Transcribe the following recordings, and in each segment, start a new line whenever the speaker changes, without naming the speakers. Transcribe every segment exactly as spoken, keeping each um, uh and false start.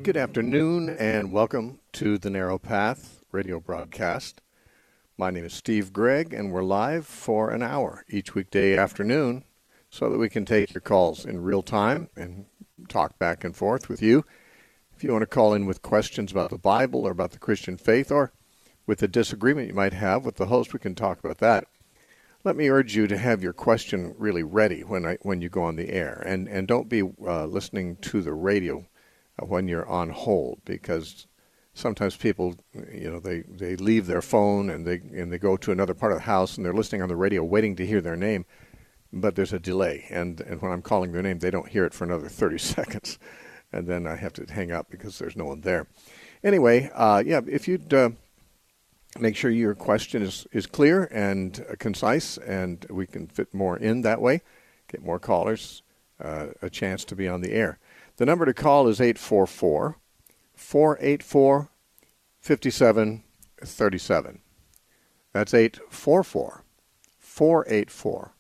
Good afternoon and welcome to the Narrow Path radio broadcast. My name is Steve Gregg and we're live for an hour each weekday afternoon so that we can take your calls in real time and talk back and forth with you. If you want to call in with questions about the Bible or about the Christian faith or with a disagreement you might have with the host, we can talk about that. Let me urge you to have your question really ready when I, when you go on the air, and, and don't be uh, listening to the radio uh, when you're on hold, because sometimes people, you know, they, they leave their phone and they and they go to another part of the house and they're listening on the radio waiting to hear their name, but there's a delay, and, and when I'm calling their name, they don't hear it for another thirty seconds, and then I have to hang up because there's no one there. Anyway, uh, yeah, if you'd... Uh, Make sure your question is, is clear and uh, concise, and we can fit more in that way, get more callers, uh, a chance to be on the air. The number to call is eight four four, four eight four, five seven three seven. That's eight four four, four eight four,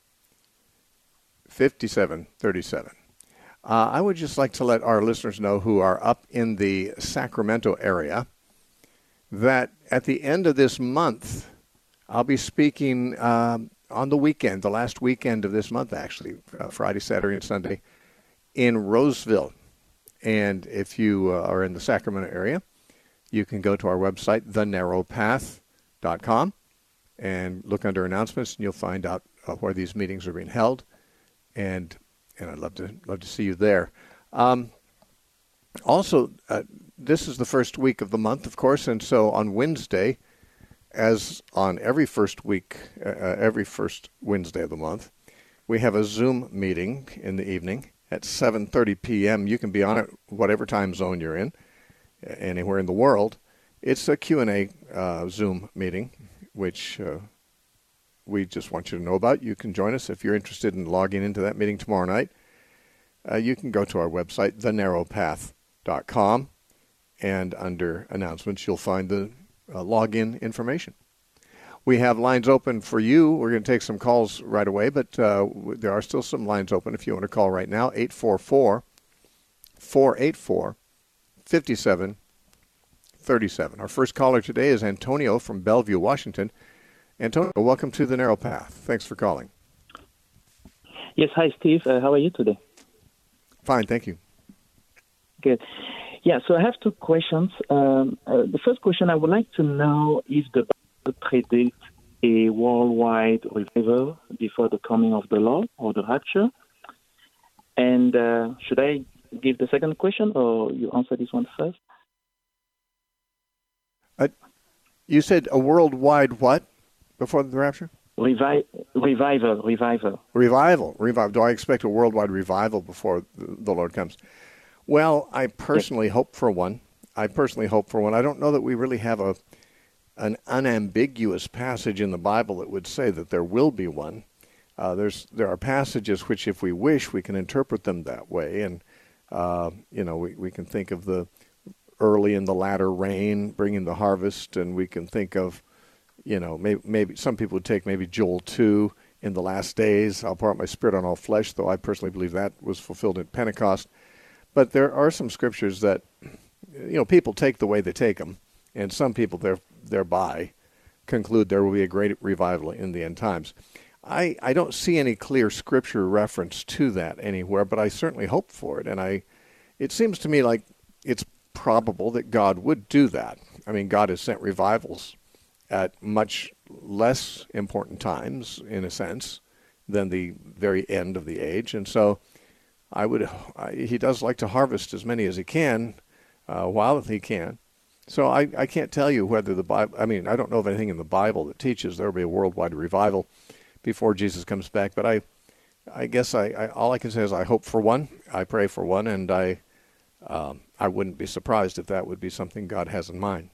five seven three seven. Uh, I would just like to let our listeners know who are up in the Sacramento area that at the end of this month, I'll be speaking um, on the weekend, the last weekend of this month, actually, uh, Friday, Saturday, and Sunday, in Roseville. And if you uh, are in the Sacramento area, you can go to our website, the narrow path dot com, and look under announcements, and you'll find out uh, where these meetings are being held. And and I'd love to love to see you there. Um, also, uh, this is the first week of the month, of course, and so on Wednesday, as on every first week, uh, every first Wednesday of the month, we have a Zoom meeting in the evening at seven thirty p.m. You can be on it whatever time zone you're in, anywhere in the world. It's a Q and A uh, Zoom meeting, which uh, we just want you to know about. You can join us if you're interested in logging into that meeting tomorrow night. Uh, you can go to our website, the narrow path dot com. And under announcements, you'll find the uh, login information. We have lines open for you. We're going to take some calls right away, but uh, w- there are still some lines open if you want to call right now, eight four four, four eight four, five seven three seven. Our first caller today is Antonio from Bellevue, Washington. Antonio, welcome to the Narrow Path. Thanks for calling.
Yes, hi, Steve. Uh, how are you today?
Fine, thank you.
Good. Yeah, so I have two questions. Um, uh, the first question, I would like to know if the Bible predicts a worldwide revival before the coming of the Lord or the rapture. And uh, should I give the second question, or you answer this one first?
Uh, you said a worldwide what before the rapture?
Revi- revival, revival.
Revival, revival. Do I expect a worldwide revival before the, the Lord comes? Well, I personally yes. hope for one. I personally hope for one. I don't know that we really have a an unambiguous passage in the Bible that would say that there will be one. Uh, there's there are passages which, if we wish, we can interpret them that way, and uh, you know, we, we can think of the early and the latter rain bringing the harvest, and we can think of, you know, maybe maybe some people would take maybe Joel two in the last days. I'll pour out my spirit on all flesh, though I personally believe that was fulfilled at Pentecost. But there are some scriptures that, you know, people take the way they take them, and some people there, thereby conclude there will be a great revival in the end times. I, I don't see any clear scripture reference to that anywhere, but I certainly hope for it. And I, it seems to me like it's probable that God would do that. I mean, God has sent revivals at much less important times, in a sense, than the very end of the age. And so I would. I, he does like to harvest as many as he can, uh, while he can. So I, I can't tell you whether the Bible. I mean, I don't know of anything in the Bible that teaches there will be a worldwide revival before Jesus comes back. But I, I guess I, I all I can say is I hope for one. I pray for one, and I, um, I wouldn't be surprised if that would be something God has in mind.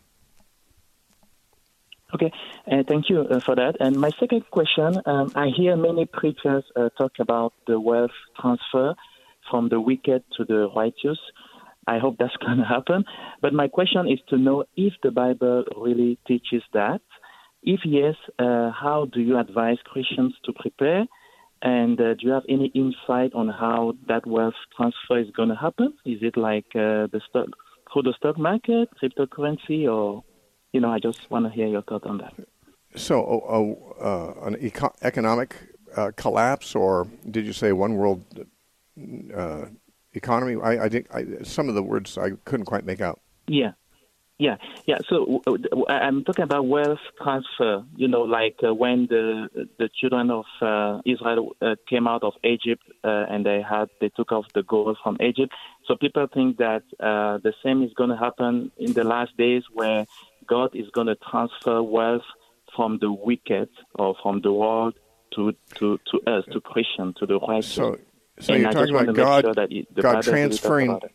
Okay, uh, thank you uh, for that. And my second question, um, I hear many preachers uh, talk about the wealth transfer from the wicked to the righteous. I hope that's going to happen. But my question is to know if the Bible really teaches that. If yes, uh, how do you advise Christians to prepare? And uh, do you have any insight on how that wealth transfer is going to happen? Is it like uh, the stock, through the stock market, cryptocurrency, or, you know, I just want to hear your thought on that.
So, uh, uh, an eco- economic uh, collapse, or did you say one world uh, economy? I, I think I, some of the words I couldn't quite make out.
Yeah. Yeah, yeah. So uh, I'm talking about wealth transfer. You know, like uh, when the the children of uh, Israel uh, came out of Egypt uh, and they had they took off the gold from Egypt. So people think that uh, the same is going to happen in the last days, where God is going to transfer wealth from the wicked or from the world to to, to us, to Christian, to the righteous.
So, so
and
you're
I
talking
just
about
want to
God,
make sure that it, the
God
Bible really talks
transferring.
about it.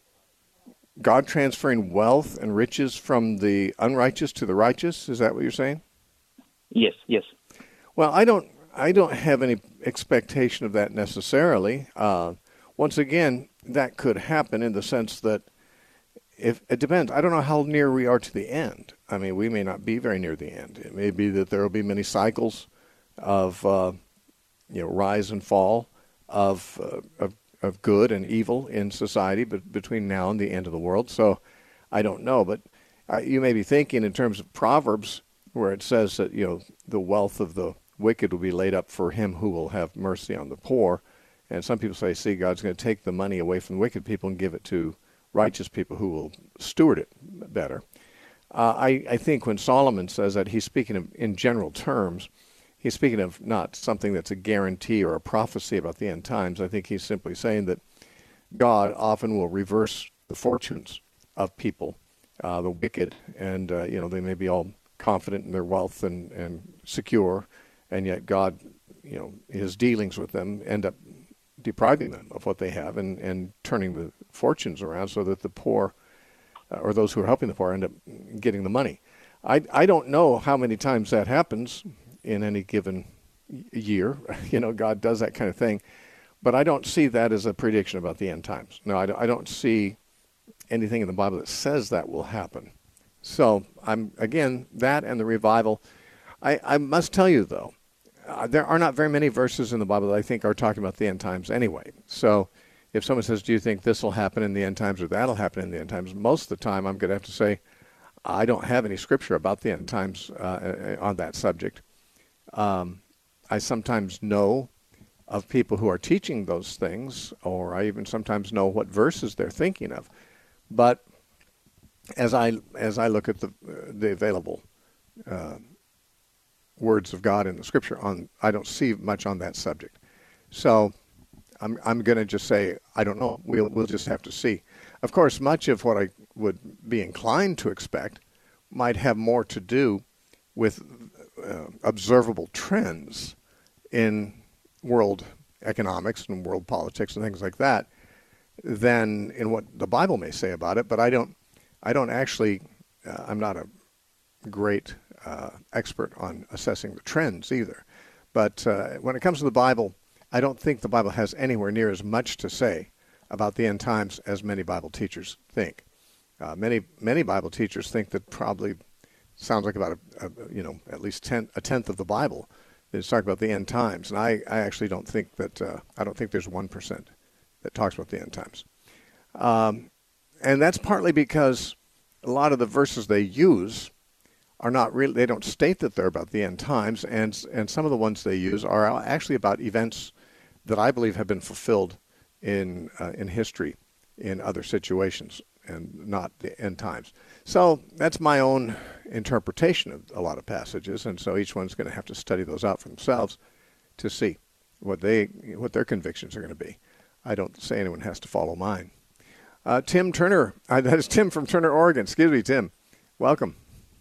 God transferring wealth and riches from the unrighteous to the righteous? Is that what you're saying?
Yes, yes.
Well, I don't. I don't have any expectation of that necessarily. Uh, once again, that could happen in the sense that if it depends. I don't know how near we are to the end. I mean, we may not be very near the end. It may be that there will be many cycles of uh, you know rise and fall of uh, of of good and evil in society, but between now and the end of the world. So I don't know, but uh, you may be thinking in terms of Proverbs, where it says that, you know, the wealth of the wicked will be laid up for him who will have mercy on the poor. And some people say, see, God's going to take the money away from wicked people and give it to righteous people who will steward it better. Uh, I, I think when Solomon says that, he's speaking of, in general terms. He's speaking of not something that's a guarantee or a prophecy about the end times. I think he's simply saying that God often will reverse the fortunes of people, uh, the wicked, and uh, you know they may be all confident in their wealth and, and secure, and yet God, you know, his dealings with them end up depriving them of what they have and, and turning the fortunes around so that the poor, uh, or those who are helping the poor, end up getting the money. I I don't know how many times that happens in any given year. You know, God does that kind of thing. But I don't see that as a prediction about the end times. No, I don't see anything in the Bible that says that will happen. So, I'm again, that and the revival. I, I must tell you, though, uh, there are not very many verses in the Bible that I think are talking about the end times anyway. So, if someone says, do you think this will happen in the end times or that'll happen in the end times, most of the time I'm going to have to say, I don't have any scripture about the end times uh, on that subject. Um, I sometimes know of people who are teaching those things, or I even sometimes know what verses they're thinking of. But as I as I look at the the available uh, words of God in the Scripture, on I don't see much on that subject. So I'm I'm going to just say I don't know. We'll we'll just have to see. Of course, much of what I would be inclined to expect might have more to do with uh, observable trends in world economics and world politics and things like that than in what the Bible may say about it. But I don't, I don't actually, uh, I'm not a great uh, expert on assessing the trends either. But uh, when it comes to the Bible, I don't think the Bible has anywhere near as much to say about the end times as many Bible teachers think. Uh, many many Bible teachers think that probably sounds like about a, a you know at least ten, a tenth of the Bible is talking about the end times, and I, I actually don't think that uh, I don't think there's one percent that talks about the end times, um, and that's partly because a lot of the verses they use are not really, they don't state that they're about the end times, and and some of the ones they use are actually about events that I believe have been fulfilled in uh, in history in other situations, and not the end times. So that's my own interpretation of a lot of passages, and so each one's going to have to study those out for themselves to see what they what their convictions are going to be. I don't say anyone has to follow mine. Uh, Tim Turner, uh, that is Tim from Turner, Oregon. Excuse me, Tim. Welcome.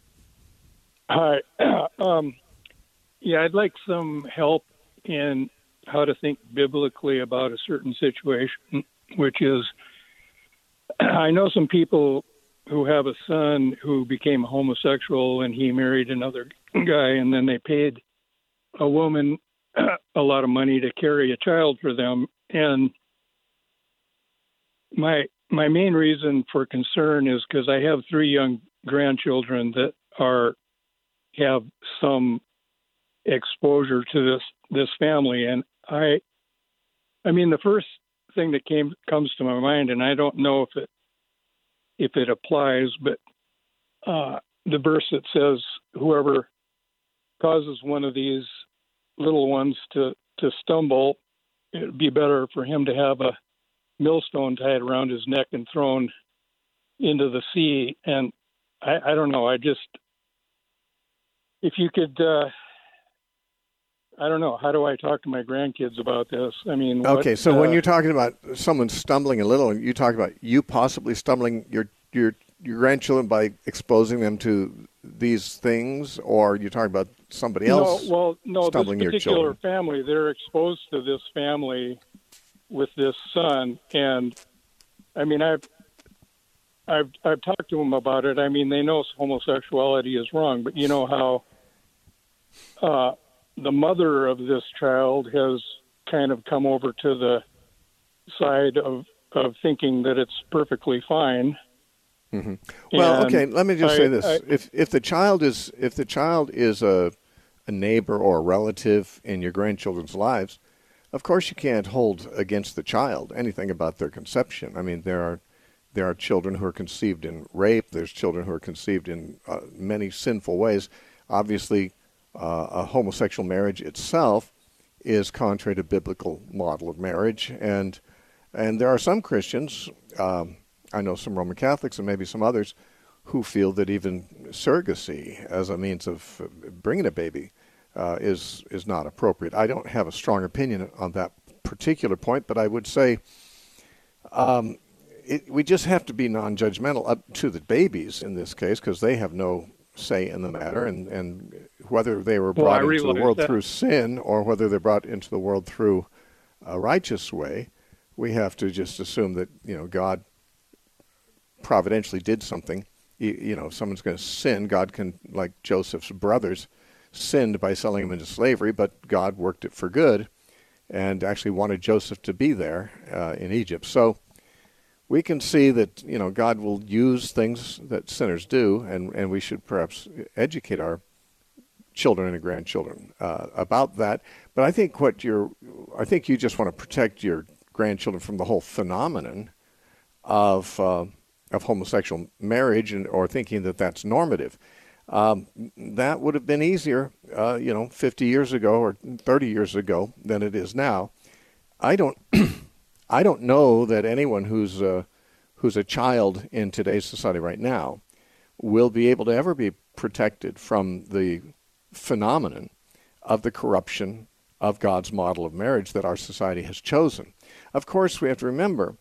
Hi. Um, yeah, I'd like some help in how to think biblically about a certain situation, which is, I know some people who have a son who became homosexual and he married another guy, and then they paid a woman a lot of money to carry a child for them. And my my main reason for concern is because I have three young grandchildren that are have some exposure to this this family, and I I mean the first thing that came comes to my mind, and I don't know if it if it applies, but uh, the verse that says, whoever causes one of these little ones to, to stumble, it'd be better for him to have a millstone tied around his neck and thrown into the sea. And I, I don't know, I just, if you could, uh, I don't know, how do I talk to my grandkids about this? I mean,
okay,
what,
so
uh,
when you're talking about someone stumbling a little, you talk about you possibly stumbling your your your grandchildren by exposing them to these things, or you're talking about somebody else?
No, well, no, this
stumbling your
particular
children?
family, they're exposed to this family with this son, and I mean, I've I've I've talked to them about it. I mean, they know homosexuality is wrong, but you know how uh, the mother of this child has kind of come over to the side of of thinking that it's perfectly fine.
Mm-hmm. Well,
And
okay. Let me just
I-
say this:
I-
if if the child is if the child is a a neighbor or a relative in your grandchildren's lives, of course you can't hold against the child anything about their conception. I mean, there are there are children who are conceived in rape. There's children who are conceived in uh, many sinful ways. Obviously, uh, a homosexual marriage itself is contrary to biblical model of marriage, and and there are some Christians. Um, I know some Roman Catholics and maybe some others who feel that even surrogacy as a means of bringing a baby uh, is is not appropriate. I don't have a strong opinion on that particular point, but I would say um, it, we just have to be non-judgmental up to the babies in this case, because they have no say in the matter, and, and whether they were
Well, I
brought into the
realize
world
that.
through sin or whether they're brought into the world through a righteous way, we have to just assume that, you know, God providentially did something. You, you know, if someone's going to sin, God can, like Joseph's brothers, sinned by selling him into slavery, but God worked it for good and actually wanted Joseph to be there uh, in Egypt. So we can see that, you know, God will use things that sinners do, and, and we should perhaps educate our children and grandchildren uh, about that. But I think what you're, I think you just want to protect your grandchildren from the whole phenomenon of uh, of homosexual marriage, and or thinking that that's normative. Um, that would have been easier, uh, you know, fifty years ago or thirty years ago than it is now. I don't, I don't know that anyone who's uh, who's a child in today's society right now will be able to ever be protected from the phenomenon of the corruption of God's model of marriage that our society has chosen. Of course, we have to remember,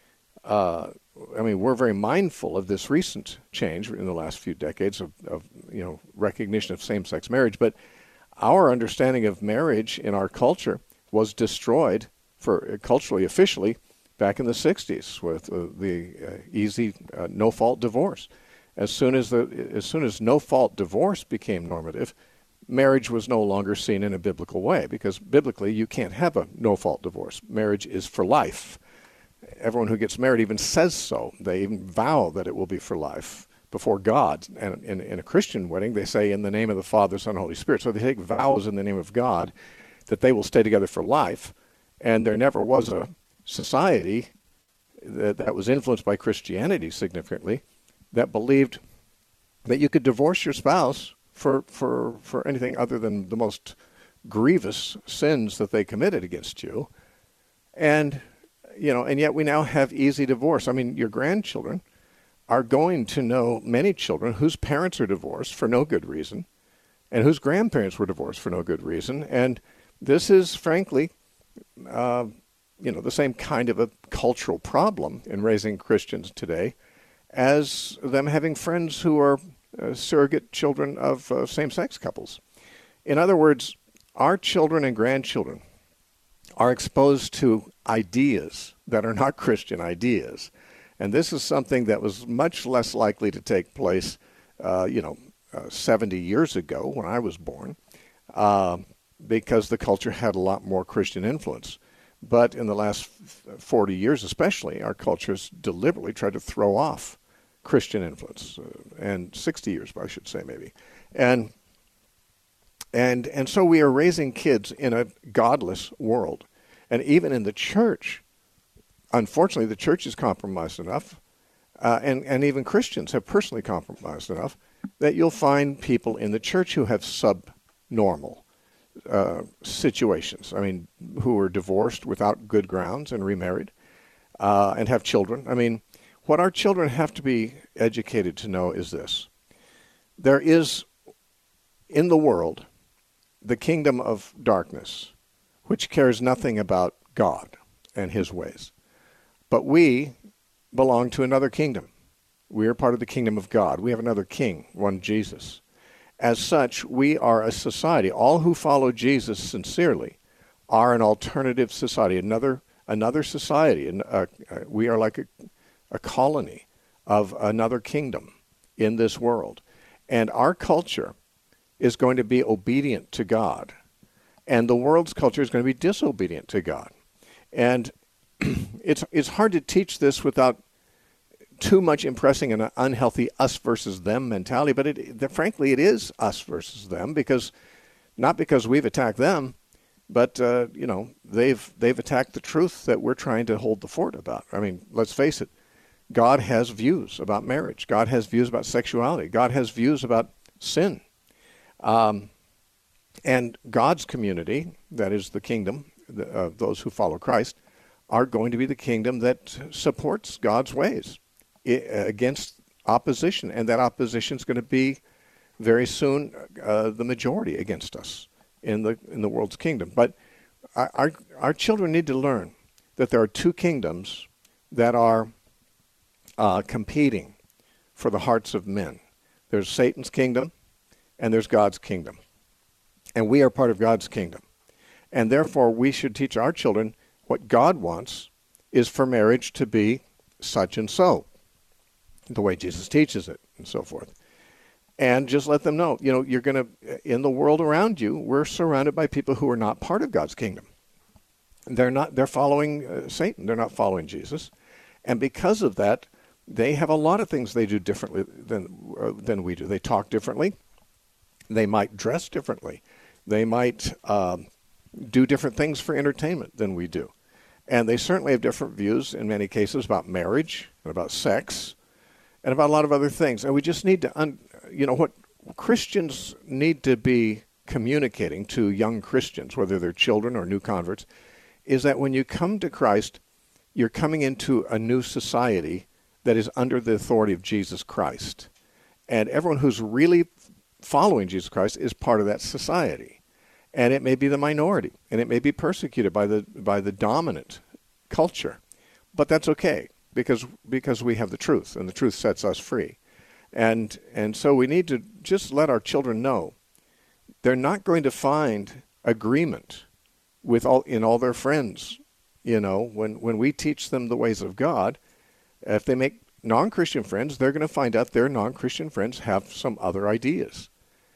uh, I mean, we're very mindful of this recent change in the last few decades of, of you know, recognition of same-sex marriage, but our understanding of marriage in our culture was destroyed for uh, culturally, officially, back in the sixties with uh, the uh, easy uh, no-fault divorce. As soon as the as soon as no-fault divorce became normative, marriage was no longer seen in a biblical way, because biblically you can't have a no-fault divorce. Marriage is for life. Everyone who gets married even says so. They even vow that it will be for life before God. And in, in a Christian wedding, they say, in the name of the Father, Son, and Holy Spirit. So they take vows in the name of God that they will stay together for life. And there never was a society that, that was influenced by Christianity significantly that believed that you could divorce your spouse for, for, for anything other than the most grievous sins that they committed against you. And You know, and yet we now have easy divorce. I mean, your grandchildren are going to know many children whose parents are divorced for no good reason, and whose grandparents were divorced for no good reason. And this is, frankly, uh, you know, the same kind of a cultural problem in raising Christians today as them having friends who are uh, surrogate children of uh, same-sex couples. In other words, our children and grandchildren are exposed to ideas that are not Christian ideas. And this is something that was much less likely to take place, uh, you know, uh, seventy years ago when I was born, uh, because the culture had a lot more Christian influence. But in the last forty years especially, our culture has deliberately tried to throw off Christian influence, uh, and sixty years, I should say, maybe. And And and so we are raising kids in a godless world. And even in the church, unfortunately, the church is compromised enough uh, and, and even Christians have personally compromised enough that you'll find people in the church who have subnormal uh, situations. I mean, who are divorced without good grounds and remarried uh, and have children. I mean, what our children have to be educated to know is this. There is, in the world, the kingdom of darkness, which cares nothing about God and his ways. But we belong to another kingdom. We are part of the kingdom of God. We have another king, one Jesus. As such, we are a society. All who follow Jesus sincerely are an alternative society, another another society. And uh, we are like a, a colony of another kingdom in this world. And our culture is going to be obedient to God. And the world's culture is going to be disobedient to God. And it's it's hard to teach this without too much impressing an unhealthy us versus them mentality, but it, the, frankly, it is us versus them, because not because we've attacked them, but uh, you know they've they've attacked the truth that we're trying to hold the fort about. I mean, let's face it, God has views about marriage. God has views about sexuality. God has views about sin. Um, and God's community, that is the kingdom, the, uh, those who follow Christ, are going to be the kingdom that supports God's ways against opposition, and that opposition is going to be very soon uh, the majority against us in the in the world's kingdom. But our our children need to learn that there are two kingdoms that are uh, competing for the hearts of men. There's Satan's kingdom, and there's God's kingdom, and we are part of God's kingdom, and therefore we should teach our children what God wants is for marriage to be such and so, the way Jesus teaches it, and so forth. And just let them know, you know, you're going to, in the world around you, we're surrounded by people who are not part of God's kingdom. They're not, they're following uh, Satan. They're not following Jesus. And because of that, they have a lot of things they do differently than, uh, than we do. They talk differently. They might dress differently. They might um, do different things for entertainment than we do. And they certainly have different views in many cases about marriage and about sex and about a lot of other things. And we just need to, un- you know, what Christians need to be communicating to young Christians, whether they're children or new converts, is that when you come to Christ, you're coming into a new society that is under the authority of Jesus Christ. And everyone who's really following Jesus Christ is part of that society. And it may be the minority, and it may be persecuted by the by the dominant culture. But that's okay, because because we have the truth, and the truth sets us free. And and so we need to just let our children know they're not going to find agreement with all in all their friends. You know, when, when we teach them the ways of God, if they make non-Christian friends, they're going to find out their non-Christian friends have some other ideas.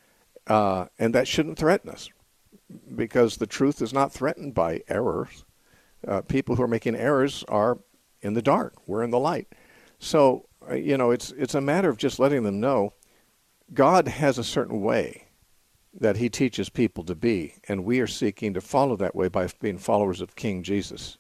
Uh, and that shouldn't threaten us, because the truth is not threatened by errors. Uh, people who are making errors are in the dark. We're in the light. So, uh, you know, it's it's a matter of just letting them know God has a certain way that he teaches people to be, and we are seeking to follow that way by being followers of King Jesus.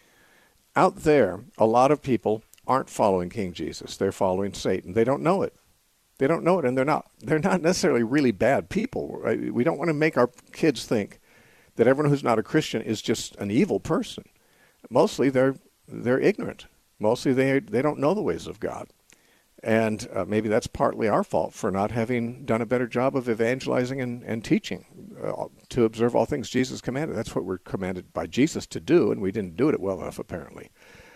Out there, a lot of people aren't following King Jesus. They're following Satan. They don't know it. They don't know it, and they're not they're not necessarily really bad people. Right? We don't want to make our kids think that everyone who's not a Christian is just an evil person. Mostly they're they're ignorant. Mostly they they don't know the ways of God. And uh, maybe that's partly our fault for not having done a better job of evangelizing and, and teaching uh, to observe all things Jesus commanded. That's what we're commanded by Jesus to do, and we didn't do it well enough, apparently.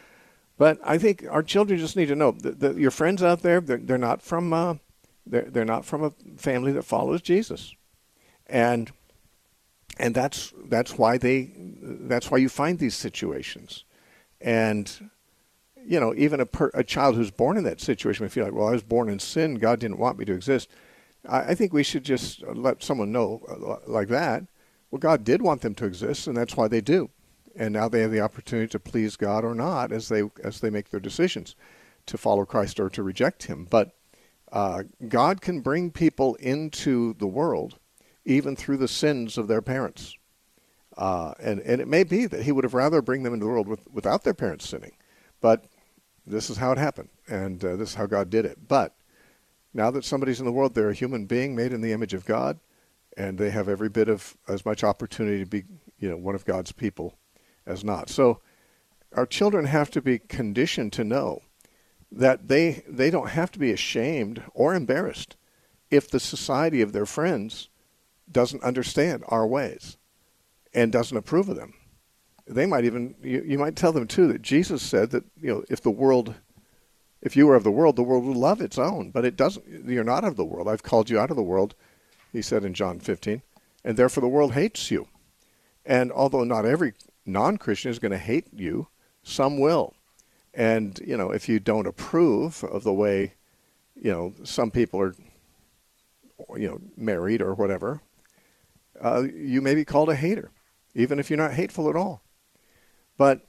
But I think our children just need to know that, that your friends out there, they're, they're not from uh, they're, they're not from a family that follows Jesus, and and that's that's why they that's why you find these situations, and. You know, even a, per, a child who's born in that situation may feel like, well, I was born in sin. God didn't want me to exist. I, I think we should just let someone know uh, like that. Well, God did want them to exist, and that's why they do. And now they have the opportunity to please God or not as they as they make their decisions to follow Christ or to reject him. But uh, God can bring people into the world even through the sins of their parents. Uh, and, and it may be that he would have rather bring them into the world with, without their parents sinning. But this is how it happened, and uh, this is how God did it. But now that somebody's in the world, they're a human being made in the image of God, and they have every bit of as much opportunity to be, you know, one of God's people as not. So our children have to be conditioned to know that they they don't have to be ashamed or embarrassed if the society of their friends doesn't understand our ways and doesn't approve of them. They might even, you, you might tell them too that Jesus said that, you know, if the world, if you were of the world, the world would love its own, but it doesn't, you're not of the world. I've called you out of the world, he said in John fifteen, and therefore the world hates you. And although not every non-Christian is going to hate you, some will. And, you know, if you don't approve of the way, you know, some people are, you know, married or whatever, uh, you may be called a hater, even if you're not hateful at all. But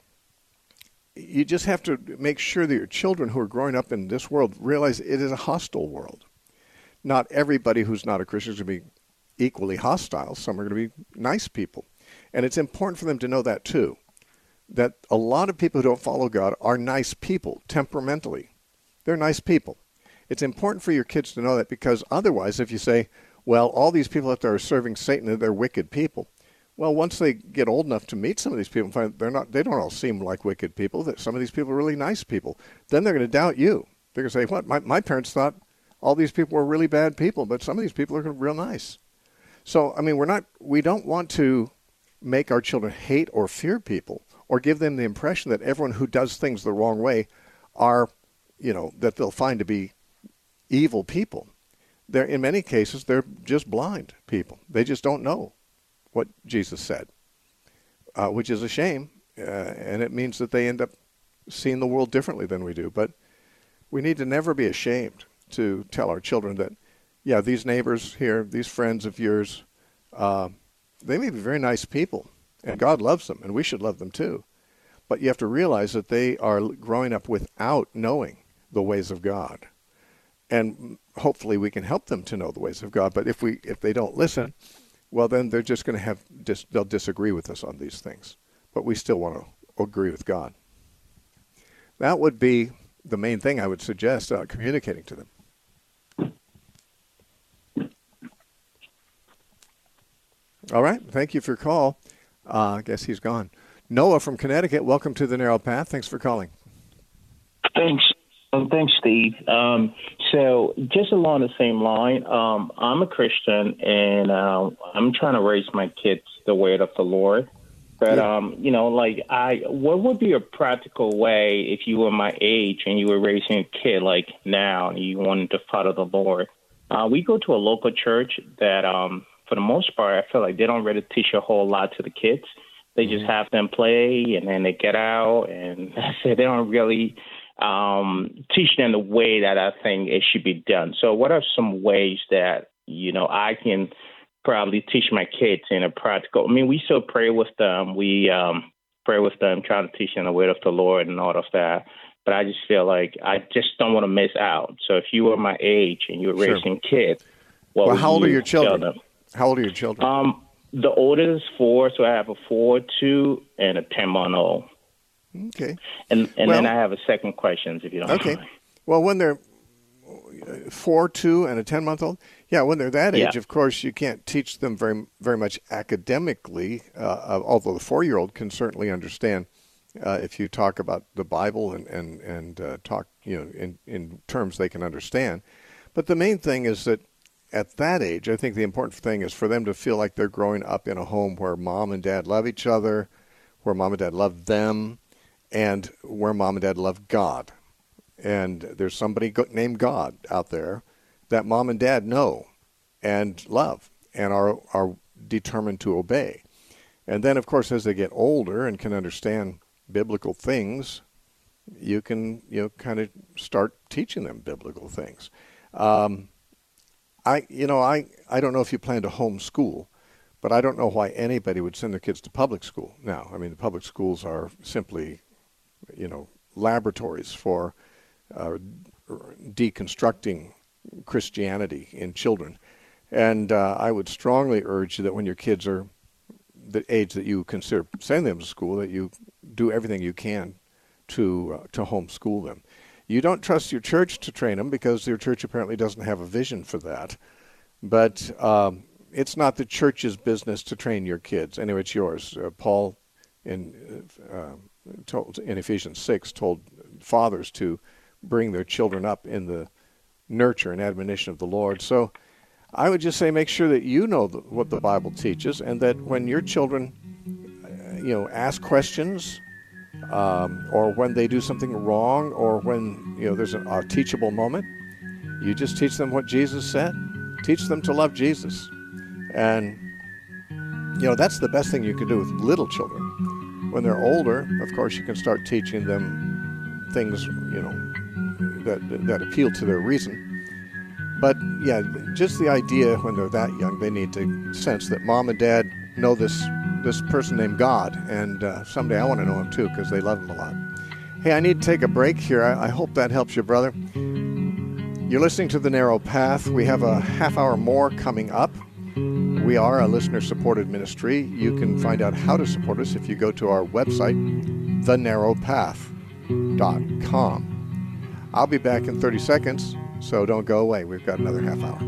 you just have to make sure that your children who are growing up in this world realize it is a hostile world. Not everybody who's not a Christian is going to be equally hostile. Some are going to be nice people. And it's important for them to know that too, that a lot of people who don't follow God are nice people, temperamentally. They're nice people. It's important for your kids to know that, because otherwise if you say, well, all these people out there are serving Satan, they're wicked people. Well, once they get old enough to meet some of these people, find they're not, they don't all seem like wicked people, that some of these people are really nice people. Then they're going to doubt you. They're going to say, what, my, my parents thought all these people were really bad people, but some of these people are real nice. So, I mean, we're not, we don't want to make our children hate or fear people, or give them the impression that everyone who does things the wrong way are, you know, that they'll find to be evil people. They're, in many cases, they're just blind people. They just don't know what Jesus said, uh, which is a shame, uh, and it means that they end up seeing the world differently than we do. But we need to never be ashamed to tell our children that, yeah, these neighbors here, these friends of yours, uh, they may be very nice people, and God loves them, and we should love them too. But you have to realize that they are growing up without knowing the ways of God. And hopefully we can help them to know the ways of God. But if we if they don't listen, well, then they're just going to have, dis, they'll disagree with us on these things. But we still want to agree with God. That would be the main thing I would suggest, uh, communicating to them. All right. Thank you for your call. Uh, I guess he's gone. Noah from Connecticut, welcome to the Narrow Path. Thanks for calling.
Thanks. Um, thanks, Steve. Um, so just along the same line, um, I'm a Christian, and uh, I'm trying to raise my kids the way of the Lord. But, yeah. um, you know, like, I, what would be a practical way if you were my age and you were raising a kid like now and you wanted to follow the Lord? Uh, we go to a local church that, um, for the most part, I feel like they don't really teach a whole lot to the kids. They just have them play, and then they get out, and they don't really um, teach them the way that I think it should be done. So what are some ways that, you know, I can probably teach my kids in a practical? I mean, we still pray with them. We um, pray with them, try to teach them the way of the Lord and all of that. But I just feel like I just don't want to miss out. So if you were my age and you were
Sure.
raising kids, what
well,
would
how old
you
are your children?
tell them?
How old are your children?
Um, the oldest is four, so I have a four, two, and a ten-month-old.
Okay.
And and
well,
then I have a second question, if you don't
okay.
mind.
Well, when they're four, two, and a ten-month-old, yeah, when they're that age,
Yeah.
of course, you can't teach them very very much academically, uh, although the four-year-old can certainly understand uh, if you talk about the Bible and, and, and uh, talk, you know, in, in terms they can understand. But the main thing is that at that age, I think the important thing is for them to feel like they're growing up in a home where mom and dad love each other, where mom and dad love them, and where mom and dad love God. And there's somebody named God out there that mom and dad know and love and are are determined to obey. And then, of course, as they get older and can understand biblical things, you can, you know, kind of start teaching them biblical things. Um, I, you know, I, I don't know if you plan to homeschool, but I don't know why anybody would send their kids to public school now. I mean, the public schools are simply, you know, laboratories for uh, deconstructing Christianity in children. And uh, I would strongly urge that when your kids are the age that you consider sending them to school, that you do everything you can to uh, to homeschool them. You don't trust your church to train them because your church apparently doesn't have a vision for that. But um, it's not the church's business to train your kids. Anyway, it's yours. Uh, Paul in uh, told, in Ephesians six told fathers to bring their children up in the nurture and admonition of the Lord. So I would just say make sure that you know the, what the Bible teaches, and that when your children, you know, ask questions, um, or when they do something wrong, or when, you know, there's a, a teachable moment, you just teach them what Jesus said. Teach them to love Jesus. And, you know, that's the best thing you can do with little children. When they're older, of course, you can start teaching them things, you know, that that appeal to their reason. But yeah, just the idea when they're that young, they need to sense that mom and dad know this this person named God, and uh, someday I want to know him too because they love him a lot. Hey, I need to take a break here. I, I hope that helps you, brother. You're listening to The Narrow Path. We have a half hour more coming up. We are a listener-supported ministry. You can find out how to support us if you go to our website, the narrow path dot com. I'll be back in thirty seconds, so don't go away. We've got another half hour.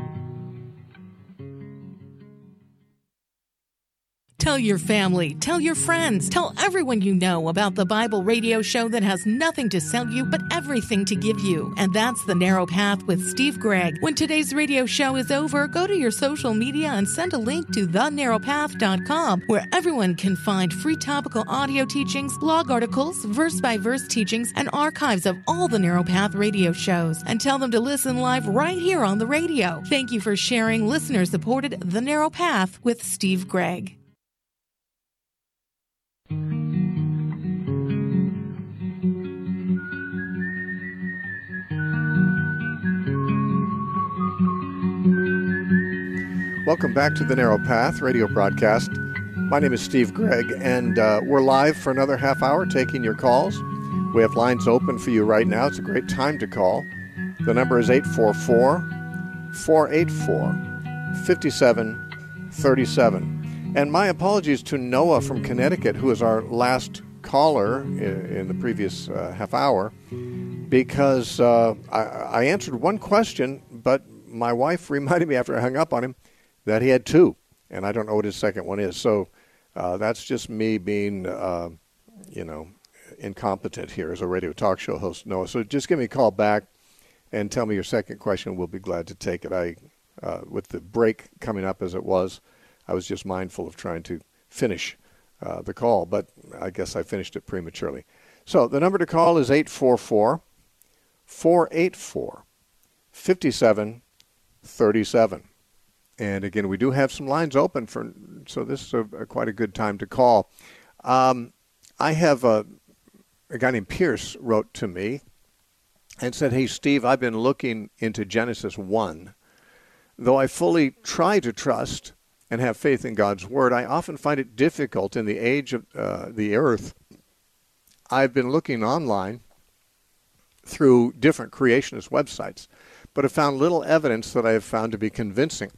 Tell your family, tell your friends, tell everyone you know about the Bible radio show that has nothing to sell you but everything to give you. And that's The Narrow Path with Steve Gregg. When today's radio show is over, go to your social media and send a link to the narrow path dot com, where everyone can find free topical audio teachings, blog articles, verse-by-verse teachings, and archives of all the Narrow Path radio shows. And tell them to listen live right here on the radio. Thank you for sharing listener-supported The Narrow Path with Steve Gregg.
Welcome back to the Narrow Path radio broadcast. My name is Steve Gregg, and uh, we're live for another half hour taking your calls. We have lines open for you right now. It's a great time to call. The number is eight four four, four eight four, five seven three seven. And my apologies to Noah from Connecticut, who is our last caller in, in the previous uh, half hour, because uh, I, I answered one question, but my wife reminded me after I hung up on him that he had two, and I don't know what his second one is. So uh, that's just me being, uh, you know, incompetent here as a radio talk show host, Noah. So just give me a call back and tell me your second question. We'll be glad to take it. I, uh, with the break coming up as it was, I was just mindful of trying to finish uh, the call, but I guess I finished it prematurely. So the number to call is eight four four, four eight four, five seven three seven. And again, we do have some lines open, for, so this is a, a quite a good time to call. Um, I have a, a guy named Pierce wrote to me and said, "Hey, Steve, I've been looking into Genesis one. Though I fully try to trust and have faith in God's Word, I often find it difficult in the age of uh, the earth. I've been looking online through different creationist websites, but have found little evidence that I have found to be convincing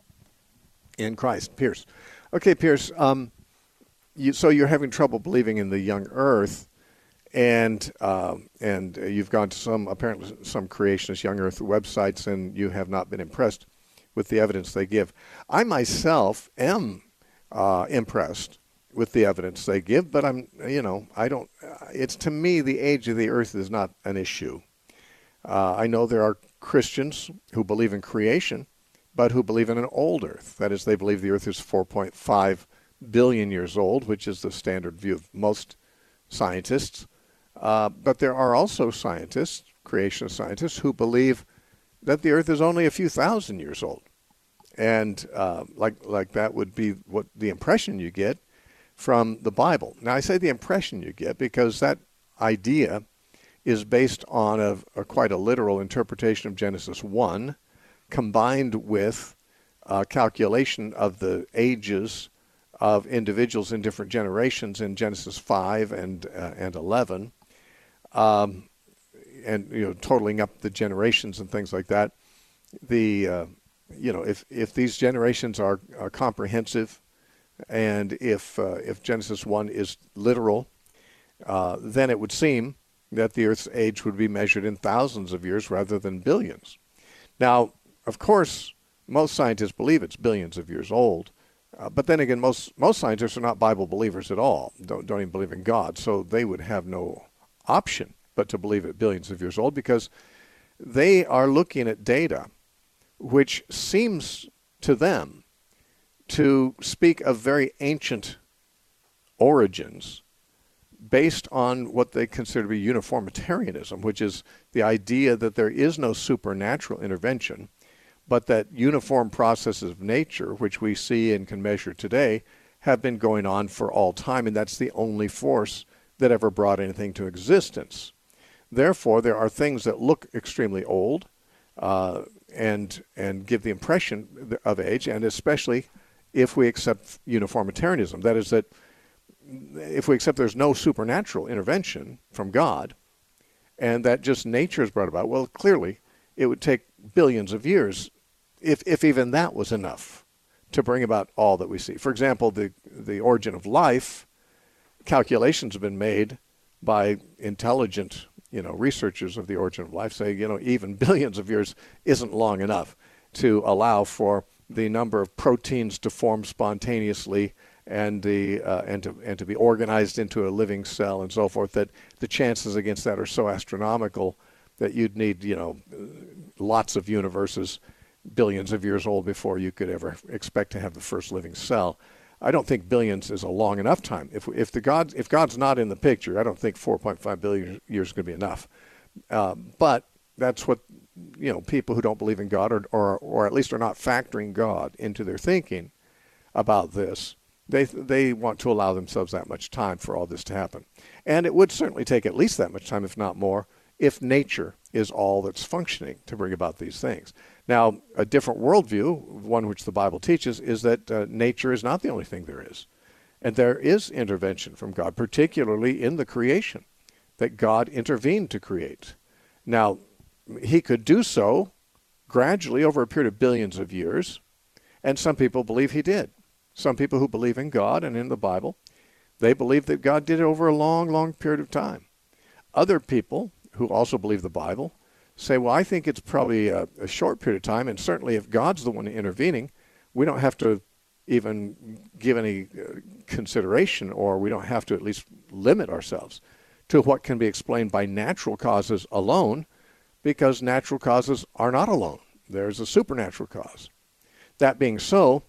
in Christ." Pierce. Okay, Pierce, um, you, so you're having trouble believing in the young earth, and uh, and you've gone to some, apparently some creationist young earth websites, and you have not been impressed with the evidence they give. I myself am uh, impressed with the evidence they give, but I'm, you know, I don't, it's to me, the age of the earth is not an issue. Uh, I know there are Christians who believe in creation, but who believe in an old earth. That is, they believe the earth is four point five billion years old, which is the standard view of most scientists. Uh, but there are also scientists, creationist scientists, who believe that the earth is only a few thousand years old. And uh, like like that would be what the impression you get from the Bible. Now, I say the impression you get because that idea is based on a, a quite a literal interpretation of Genesis one, combined with a calculation of the ages of individuals in different generations in Genesis five and uh, and eleven. Um, and, you know, totaling up the generations and things like that. The, uh, you know, if, if these generations are, are comprehensive, and if uh, if Genesis one is literal, uh, then it would seem that the Earth's age would be measured in thousands of years rather than billions. Now, of course, most scientists believe it's billions of years old, uh, but then again, most most scientists are not Bible believers at all, don't, don't even believe in God, so they would have no option but to believe it billions of years old, because they are looking at data which seems to them to speak of very ancient origins based on what they consider to be uniformitarianism, which is the idea that there is no supernatural intervention, but that uniform processes of nature, which we see and can measure today, have been going on for all time, and that's the only force that ever brought anything to existence. Therefore, there are things that look extremely old uh, and and give the impression of age, and especially if we accept uniformitarianism. That is, that if we accept there's no supernatural intervention from God, and that just nature is brought about, well, clearly it would take billions of years, if if even that was enough, to bring about all that we see. For example, the the origin of life, calculations have been made by intelligent, you know, researchers of the origin of life, say, you know, even billions of years isn't long enough to allow for the number of proteins to form spontaneously and the uh, and to and to be organized into a living cell and so forth, that the chances against that are so astronomical that you'd need, you know, lots of universes billions of years old before you could ever expect to have the first living cell. I don't think billions is a long enough time. If if the God if God's not in the picture, I don't think four point five billion years is going to be enough. Uh, but that's what, you know, people who don't believe in God, or, or or at least are not factoring God into their thinking about this, they they want to allow themselves that much time for all this to happen. And it would certainly take at least that much time, if not more, if nature is all that's functioning to bring about these things. Now, a different worldview, one which the Bible teaches, is that uh, nature is not the only thing there is. And there is intervention from God, particularly in the creation, that God intervened to create. Now, he could do so gradually over a period of billions of years, and some people believe he did. Some people who believe in God and in the Bible, they believe that God did it over a long, long period of time. Other people who also believe the Bible say, well, I think it's probably a, a short period of time, and certainly if God's the one intervening, we don't have to even give any uh, consideration, or we don't have to at least limit ourselves to what can be explained by natural causes alone, because natural causes are not alone. There's a supernatural cause. That being so,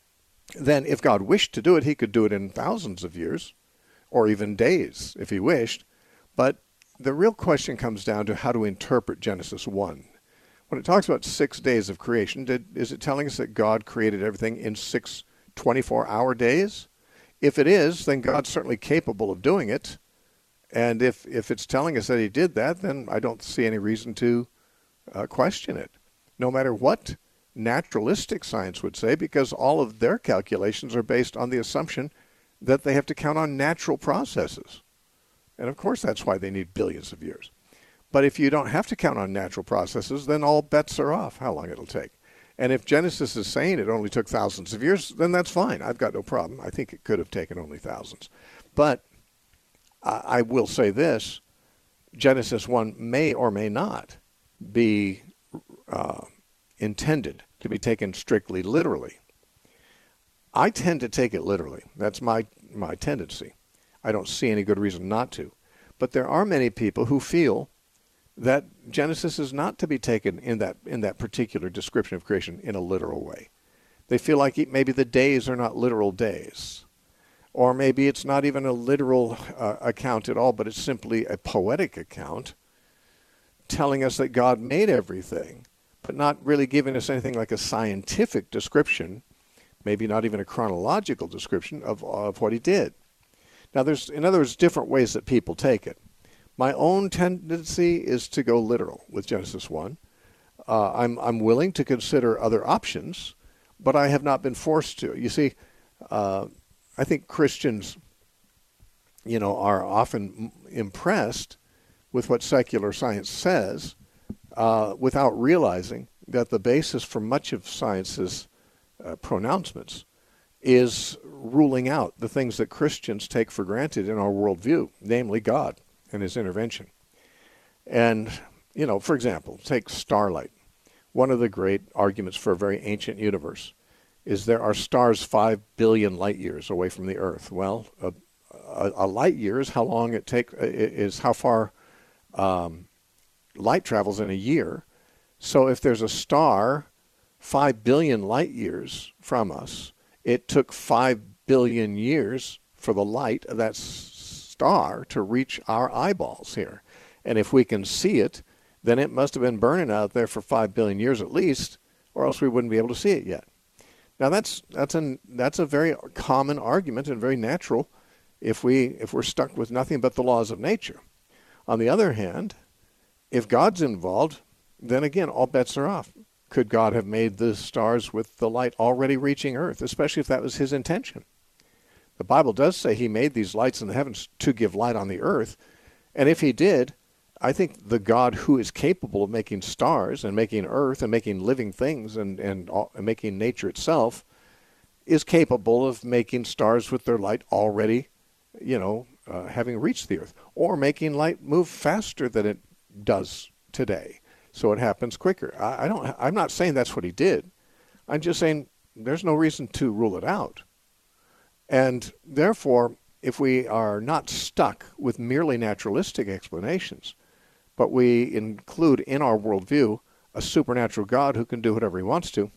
then if God wished to do it, he could do it in thousands of years, or even days if he wished. But the real question comes down to how to interpret Genesis one. When it talks about six days of creation, did, is it telling us that God created everything in six twenty-four hour days? If it is, then God's certainly capable of doing it. And if, if it's telling us that he did that, then I don't see any reason to uh, question it, no matter what naturalistic science would say, because all of their calculations are based on the assumption that they have to count on natural processes. And of course, that's why they need billions of years. But if you don't have to count on natural processes, then all bets are off how long it'll take. And if Genesis is saying it only took thousands of years, then that's fine. I've got no problem. I think it could have taken only thousands. But I, I will say this, Genesis one may or may not be uh, intended to be taken strictly literally. I tend to take it literally. That's my, my tendency. I don't see any good reason not to. But there are many people who feel that Genesis is not to be taken in that in that particular description of creation in a literal way. They feel like maybe the days are not literal days. Or maybe it's not even a literal uh, account at all, but it's simply a poetic account telling us that God made everything, but not really giving us anything like a scientific description, maybe not even a chronological description of, of what he did. Now, there's, in other words, different ways that people take it. My own tendency is to go literal with Genesis one. Uh, I'm, I'm willing to consider other options, but I have not been forced to. You see, uh, I think Christians, you know, are often impressed with what secular science says uh, without realizing that the basis for much of science's uh, pronouncements is ruling out the things that Christians take for granted in our worldview, namely God and his intervention. And, you know, for example, take starlight. One of the great arguments for a very ancient universe is there are stars five billion light years away from the Earth. Well, a, a, a light year is how long it take is how far um, light travels in a year. So if there's a star five billion light years from us, it took five billion years for the light of that star to reach our eyeballs here. And if we can see it, then it must have been burning out there for five billion years at least, or else we wouldn't be able to see it yet. Now that's that's an that's a very common argument and very natural if we if we're stuck with nothing but the laws of nature. On the other hand, if God's involved, then again all bets are off. Could God have made the stars with the light already reaching Earth, especially if that was his intention? The Bible does say he made these lights in the heavens to give light on the earth, and if he did, I think the God who is capable of making stars and making earth and making living things and, and, and making nature itself is capable of making stars with their light already, you know, uh, having reached the earth, or making light move faster than it does today, so it happens quicker. I, I don't. I'm not saying that's what he did. I'm just saying there's no reason to rule it out. And therefore, if we are not stuck with merely naturalistic explanations, but we include in our worldview a supernatural God who can do whatever he wants to,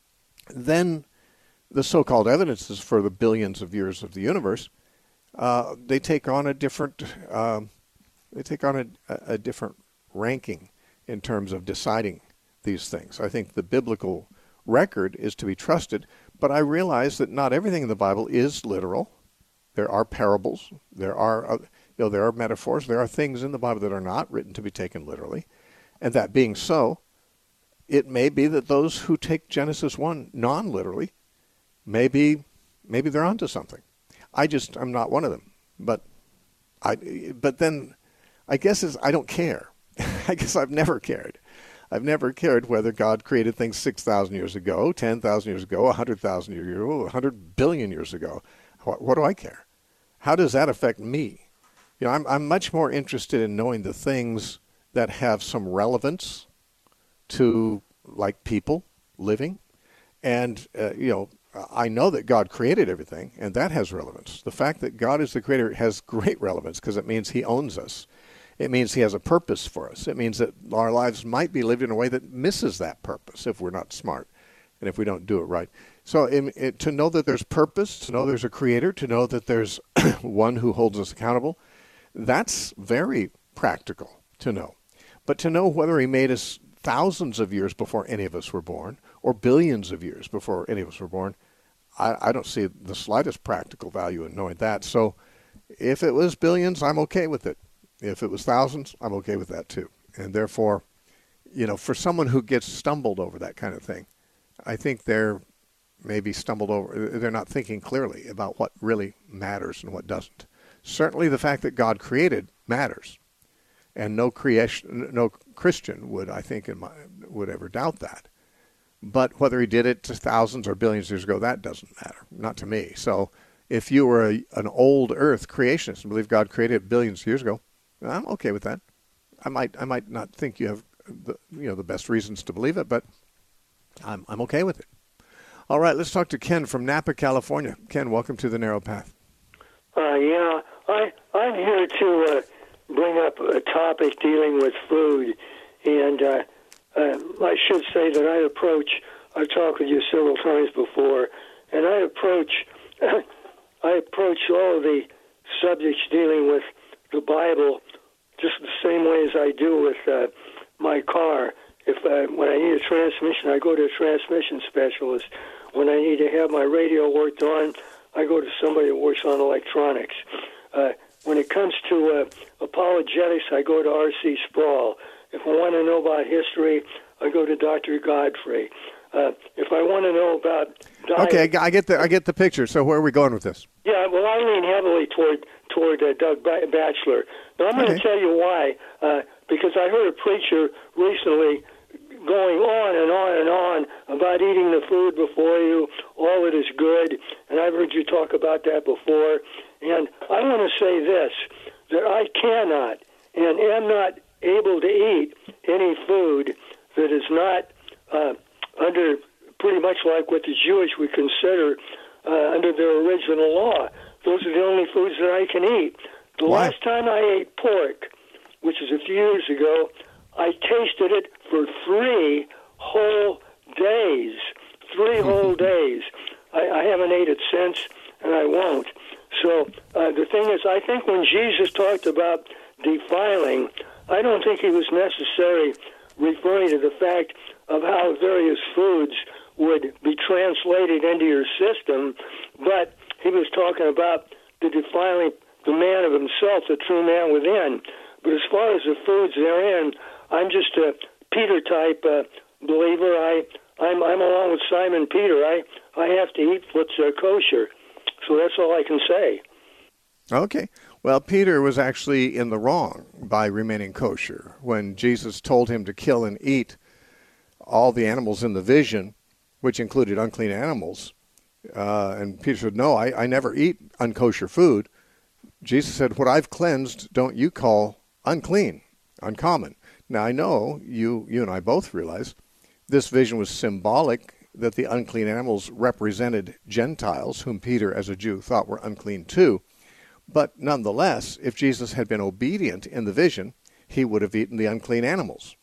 then the so-called evidences for the billions of years of the universe, uh, they take on a different, uh, they take on a, a different ranking in terms of deciding these things. I think the biblical record is to be trusted, but I realize that not everything in the Bible is literal. There are parables, there are, uh, you know, there are metaphors, there are things in the Bible that are not written to be taken literally. And that being so, it may be that those who take Genesis one non-literally, maybe, maybe they're onto something. I just, I'm not one of them. But I, but then, I guess is I don't care. I guess I've never cared. I've never cared whether God created things six thousand years ago, ten thousand years ago, one hundred thousand years ago, one hundred billion years ago. What, what do I care? How does that affect me? You know, I'm, I'm much more interested in knowing the things that have some relevance to, like, people living. And, uh, you know, I know that God created everything, and that has relevance. The fact that God is the creator has great relevance because it means he owns us. It means he has a purpose for us. It means that our lives might be lived in a way that misses that purpose if we're not smart and if we don't do it right. So it, it, to know that there's purpose, to know there's a creator, to know that there's one who holds us accountable, that's very practical to know. But to know whether he made us thousands of years before any of us were born or billions of years before any of us were born, I, I don't see the slightest practical value in knowing that. So if it was billions, I'm okay with it. If it was thousands, I'm okay with that too. And therefore, you know, for someone who gets stumbled over that kind of thing, I think they're maybe stumbled over, they're not thinking clearly about what really matters and what doesn't. Certainly the fact that God created matters. And no creation, no Christian would, I think, in my, would ever doubt that. But whether he did it to thousands or billions of years ago, that doesn't matter, not to me. So if you were a, an old earth creationist and believe God created it billions of years ago, I'm okay with that. I might I might not think you have the, you know, the best reasons to believe it, but I'm I'm okay with it. All right, let's talk to Ken from Napa, California. Ken, welcome to the Narrow Path.
Uh, yeah, I I'm here to uh, bring up a topic dealing with food, and uh, uh, I should say that I approach. I've talked with you several times before, and I approach I approach all of the subjects dealing with the Bible just the same way as I do with uh, my car. If I, when I need a transmission, I go to a transmission specialist. When I need to have my radio worked on, I go to somebody that works on electronics. Uh, when it comes to uh, apologetics, I go to R C Sproul. If I want to know about history, I go to Doctor Godfrey. Uh, if I want to know about diet,
okay, I get the I get the picture. So where are we going with this?
Yeah, well, I lean heavily toward toward uh, Doug Batchelor. Now I'm okay. going to tell you why. Uh, because I heard a preacher recently going on and on and on about eating the food before you, all it is good, and I've heard you talk about that before. And I want to say this, that I cannot and am not able to eat any food that is not uh, under pretty much like what the Jewish would consider uh, under their original law. Those are the only foods that I can eat. The
Why?
last time I ate pork, which is a few years ago, I tasted it for three whole days. Three whole days. I, I haven't ate it since, and I won't. So uh, the thing is, I think when Jesus talked about defiling, I don't think he was necessarily referring to the fact of how various foods would be translated into your system, but he was talking about the defiling the man of himself, the true man within. But as far as the foods therein, I'm just a Peter-type uh, believer. I, I'm, I'm along with Simon Peter. I, I have to eat what's uh, kosher. So that's all I can say.
Okay. Well, Peter was actually in the wrong by remaining kosher. When Jesus told him to kill and eat all the animals in the vision, which included unclean animals, uh, and Peter said, no, I, I never eat unkosher food. Jesus said, what I've cleansed, don't you call unclean, uncommon. Now, I know you, you and I both realize this vision was symbolic, that the unclean animals represented Gentiles, whom Peter, as a Jew, thought were unclean too. But nonetheless, if Jesus had been obedient in the vision, he would have eaten the unclean animals.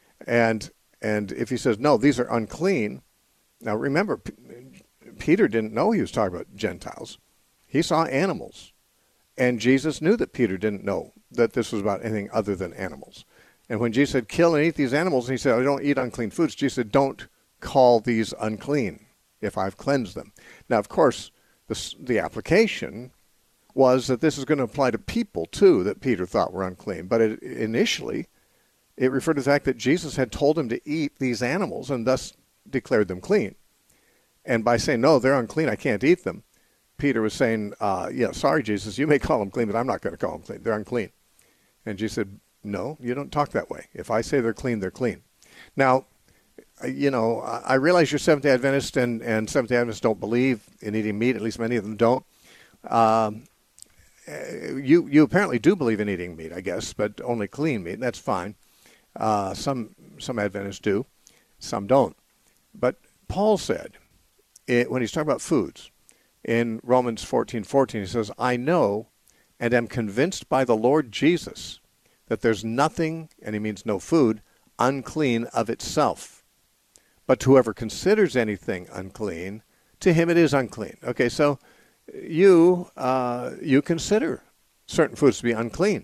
And and if he says, no, these are unclean, now remember, P- Peter didn't know he was talking about Gentiles. He saw animals. And Jesus knew that Peter didn't know that this was about anything other than animals. And when Jesus said, kill and eat these animals, and he said, I don't eat unclean foods, Jesus said, don't call these unclean if I've cleansed them. Now, of course, the, the application was that this is going to apply to people, too, that Peter thought were unclean. But it, initially, it referred to the fact that Jesus had told him to eat these animals and thus declared them clean. And by saying, no, they're unclean, I can't eat them, Peter was saying, uh, yeah, sorry, Jesus, you may call them clean, but I'm not going to call them clean. They're unclean. And Jesus said, no, you don't talk that way. If I say they're clean, they're clean. Now, you know, I realize you're Seventh-day Adventist, and, and Seventh-day Adventists don't believe in eating meat. At least many of them don't. Um, you you apparently do believe in eating meat, I guess, but only clean meat. That's fine. Uh, some some Adventists do, some don't. But Paul said, it, when he's talking about foods, in Romans fourteen fourteen, he says, I know and am convinced by the Lord Jesus that there's nothing, and he means no food, unclean of itself. But to whoever considers anything unclean, to him it is unclean. Okay, so you uh, you consider certain foods to be unclean.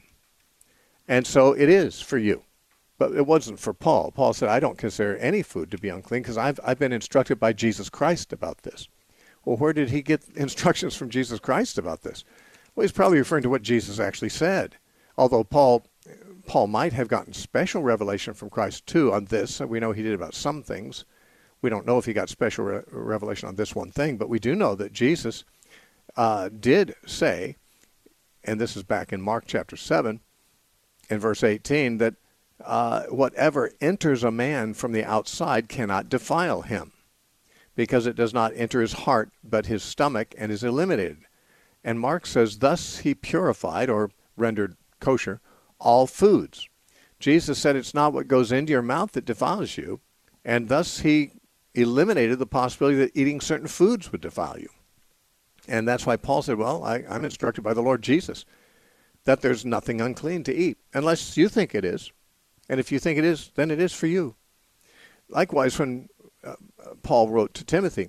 And so it is for you. But it wasn't for Paul. Paul said, I don't consider any food to be unclean because I've, I've been instructed by Jesus Christ about this. Well, where did he get instructions from Jesus Christ about this? Well, he's probably referring to what Jesus actually said. Although Paul Paul might have gotten special revelation from Christ, too, on this. We know he did about some things. We don't know if he got special re- revelation on this one thing, but we do know that Jesus uh, did say, and this is back in Mark chapter seven, in verse eighteen, that uh, whatever enters a man from the outside cannot defile him, because it does not enter his heart, but his stomach, and is eliminated. And Mark says, thus he purified, or rendered kosher, all foods. Jesus said it's not what goes into your mouth that defiles you, and thus he eliminated the possibility that eating certain foods would defile you. And that's why Paul said, well, I, I'm instructed by the Lord Jesus that there's nothing unclean to eat, unless you think it is. And if you think it is, then it is for you. Likewise, when uh, Paul wrote to Timothy,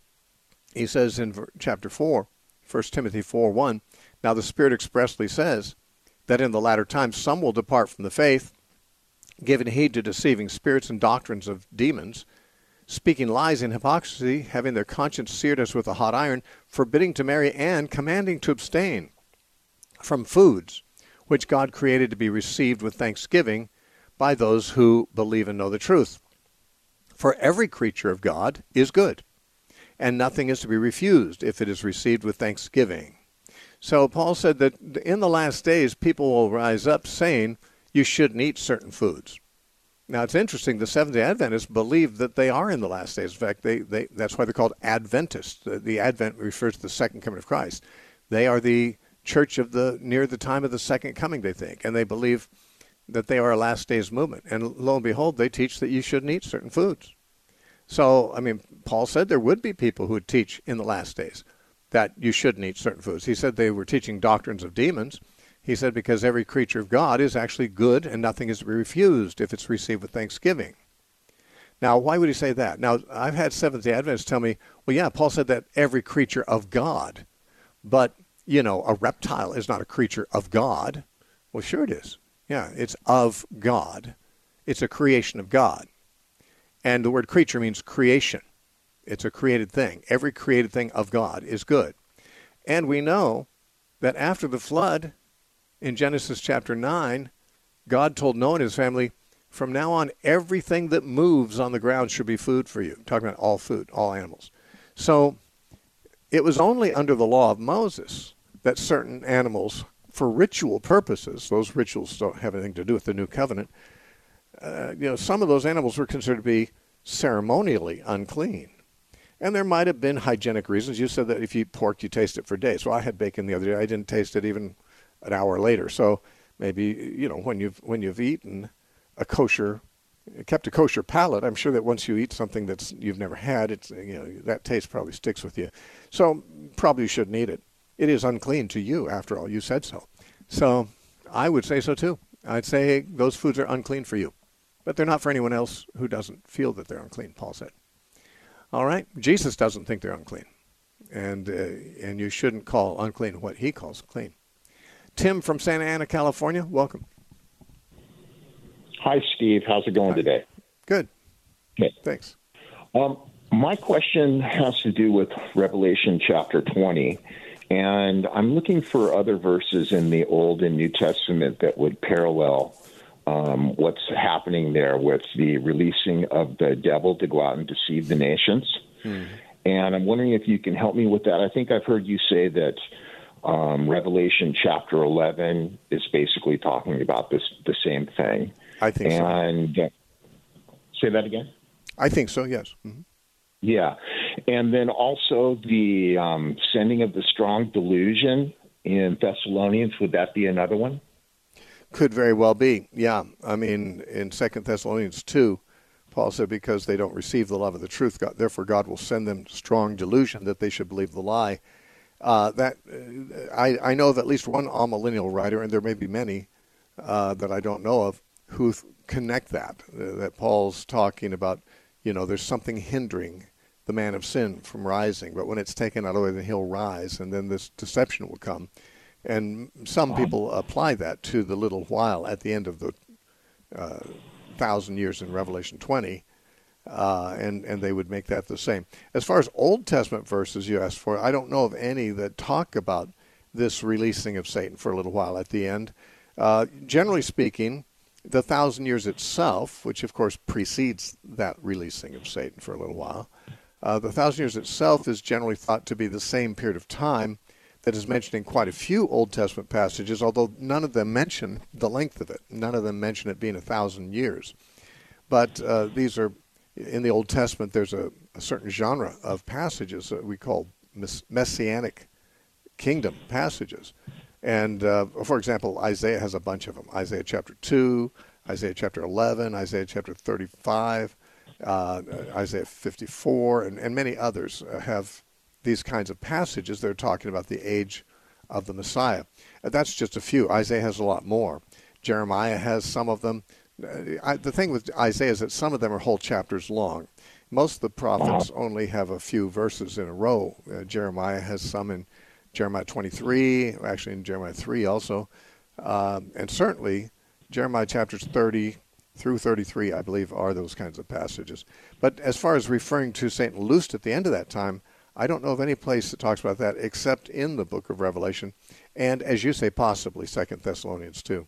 he says in chapter four, First Timothy four one, now the Spirit expressly says that in the latter times some will depart from the faith, giving heed to deceiving spirits and doctrines of demons, speaking lies in hypocrisy, having their conscience seared as with a hot iron, forbidding to marry, and commanding to abstain from foods which God created to be received with thanksgiving by those who believe and know the truth. For every creature of God is good, and nothing is to be refused if it is received with thanksgiving. So Paul said that in the last days, people will rise up saying you shouldn't eat certain foods. Now, it's interesting. The Seventh-day Adventists believe that they are in the last days. In fact, they, they that's why they're called Adventists. The, the Advent refers to the second coming of Christ. They are the church of the near the time of the second coming, they think, and they believe that they are a last days movement. And lo and behold, they teach that you shouldn't eat certain foods. So, I mean, Paul said there would be people who would teach in the last days that you shouldn't eat certain foods. He said they were teaching doctrines of demons. He said because every creature of God is actually good and nothing is to be refused if it's received with thanksgiving. Now, why would he say that? Now, I've had Seventh-day Adventists tell me, well, yeah, Paul said that every creature of God, but, you know, a reptile is not a creature of God. Well, sure it is. Yeah, it's of God. It's a creation of God. And the word creature means creation. It's a created thing. Every created thing of God is good. And we know that after the flood, in Genesis chapter nine, God told Noah and his family, from now on, everything that moves on the ground should be food for you. I'm talking about all food, all animals. So it was only under the law of Moses that certain animals, for ritual purposes, those rituals don't have anything to do with the new covenant, uh, you know, some of those animals were considered to be ceremonially unclean. And there might have been hygienic reasons. You said that if you eat pork, you taste it for days. Well, I had bacon the other day. I didn't taste it even an hour later. So maybe, you know, when you've when you've eaten a kosher, kept a kosher palate, I'm sure that once you eat something that's you've never had, it's, you know, that taste probably sticks with you. So probably you shouldn't eat it. It is unclean to you, after all. You said so. So I would say so too. I'd say those foods are unclean for you, but they're not for anyone else who doesn't feel that they're unclean, Paul said. All right? Jesus doesn't think they're unclean, and uh, and you shouldn't call unclean what he calls clean. Tim from Santa Ana, California, welcome.
Hi, Steve. How's it going
Hi.
today?
Good.
Okay.
Thanks.
Um, my question has to do with Revelation chapter twenty, and I'm looking for other verses in the Old and New Testament that would parallel um, what's happening there with the releasing of the devil to go out and deceive the nations. Hmm. And I'm wondering if you can help me with that. I think I've heard you say that Um, Revelation chapter eleven is basically talking about this the same thing.
I think
and,
so.
And uh, say that again?
I think so, yes. Mm-hmm.
Yeah. And then also the um, sending of the strong delusion in Thessalonians, would that be another one?
Could very well be, yeah. I mean, in Second Thessalonians two, Paul said, because they don't receive the love of the truth, God, therefore God will send them strong delusion that they should believe the lie. Uh, that uh, I, I know of at least one amillennial writer, and there may be many uh, that I don't know of, who th- connect that, uh, that Paul's talking about, you know, there's something hindering the man of sin from rising, but when it's taken out of the way, then he'll rise, and then this deception will come. And some people apply that to the little while at the end of the uh, thousand years in Revelation twenty, Uh, and, and they would make that the same. As far as Old Testament verses you asked for, I don't know of any that talk about this releasing of Satan for a little while at the end. Uh, generally speaking, the thousand years itself, which of course precedes that releasing of Satan for a little while, uh, the thousand years itself is generally thought to be the same period of time that is mentioned in quite a few Old Testament passages, although none of them mention the length of it. None of them mention it being a thousand years. But uh, these are in the Old Testament, there's a, a certain genre of passages that we call mess- messianic kingdom passages. And, uh, for example, Isaiah has a bunch of them. Isaiah chapter two, Isaiah chapter eleven, Isaiah chapter thirty-five, uh, Isaiah fifty-four, and, and many others uh, have these kinds of passages that are talking about the age of the Messiah. Uh, that's just a few. Isaiah has a lot more. Jeremiah has some of them. I, the thing with Isaiah is that some of them are whole chapters long. Most of the prophets wow. only have a few verses in a row. Uh, Jeremiah has some in Jeremiah twenty-three, actually in Jeremiah three also. Um, and certainly Jeremiah chapters thirty through thirty-three, I believe, are those kinds of passages. But as far as referring to Satan loosed at the end of that time, I don't know of any place that talks about that except in the book of Revelation. And as you say, possibly Second Thessalonians two.